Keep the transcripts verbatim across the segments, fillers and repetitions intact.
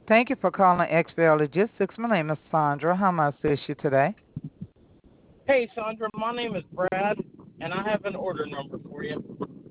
Thank you for calling X L Logistics. My name is Sandra. How may I assist you today? Hey, Sandra, my name is Brad, and I have an order number for you.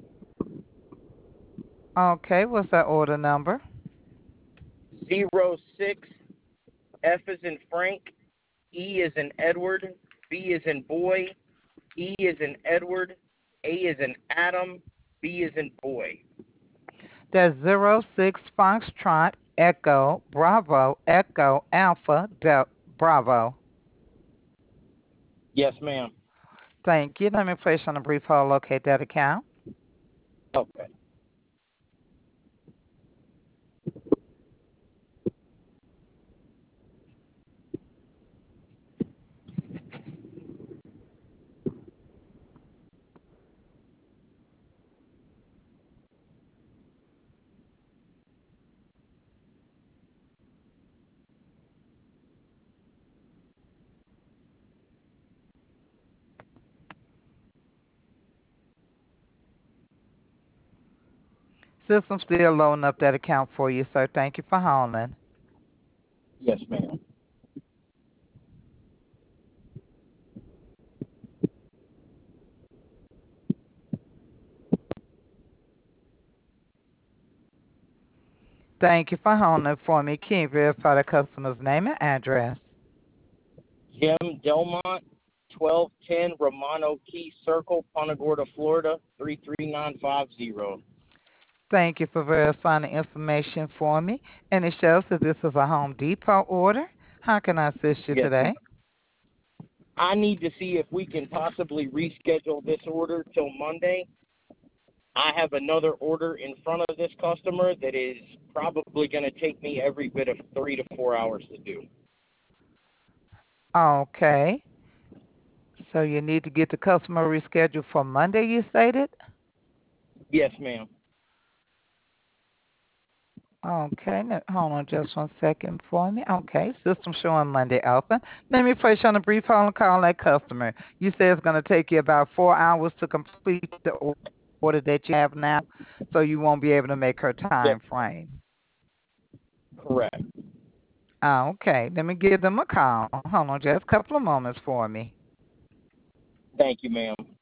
Okay, what's that order number? Zero six F is in Frank, E is in Edward, B is in boy, E is in Edward, A is in Adam, B is in boy. That's zero six Foxtrot Echo Bravo Echo Alpha Del Bravo. Yes, ma'am. Thank you. Let me place you on a brief hold. Locate that account. Okay. System still loading up that account for you, sir. Thank you for holding. Yes, ma'am. Thank you for holding for me. Can you verify the customer's name and address? Jim Delmont, twelve ten Romano Key Circle, Punta Gorda, Florida, three three nine five zero. Thank you for verifying the information for me. And it shows that this is a Home Depot order. How can I assist you Yes, ma'am. today? I need to see if we can possibly reschedule this order till Monday. I have another order in front of this customer that is probably going to take me every bit of three to four hours to do. Okay. So you need to get the customer rescheduled for Monday, you stated? Yes, ma'am. Okay, now, hold on just one second for me. Okay, system showing Monday open. Let me place you on a brief hold and call that customer. You say it's going to take you about four hours to complete the order that you have now, so you won't be able to make her Yes, time frame. correct. Okay, let me give them a call. Hold on just a couple of moments for me. Thank you, ma'am.